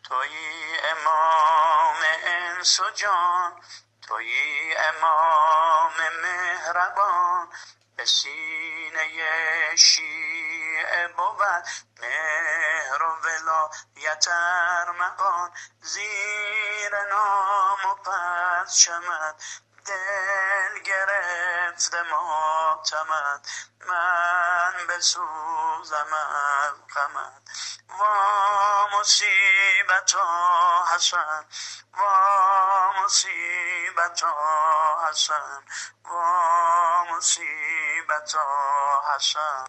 تویی امام انس و جان، تویی امام مهربان. به سینه شیعه بود مهر و ولایت ارمغان. زیر نام و پرچمت دل گرفته ماتمت، من بسوزم از غمت. وا مصیبتا حسن، وا مصیبتا حسن، وا مصیبتا حسن.